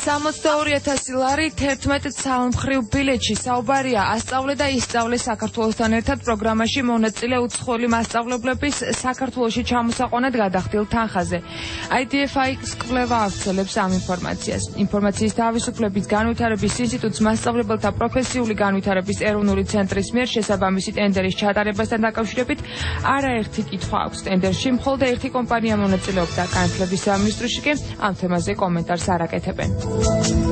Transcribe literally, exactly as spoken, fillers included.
სამოცდაორი ათასი ლარი თერთმეტ ცალმხრივ ბილეთში საუბარია ასწავლე და ისწავლე საქართველოსთან ერთად პროგრამაში მონაწილე უცხოელი მასწავლებლების საქართველოში ჩამოსაყვანად გადახდილ თანხაზე. I D F I-ს კვლევა ავრცელებს ამ ინფორმაციას. ინფორმაციის თავისუფლების განვითარების ინსტიტუტს მასწავლებელთა პროფესიული განვითარების ეროვნული ცენტრის მიერ შესაბამისი ტენდერის ჩატარებასთან დაკავშირებით არაერთი კითხვა აქვს. ტენდერში მხოლოდ ერთი კომპანია მონაწილეობდა. განათლების სამინისტროში კი ამ თემაზე კომენტარს არ აკეთებენ.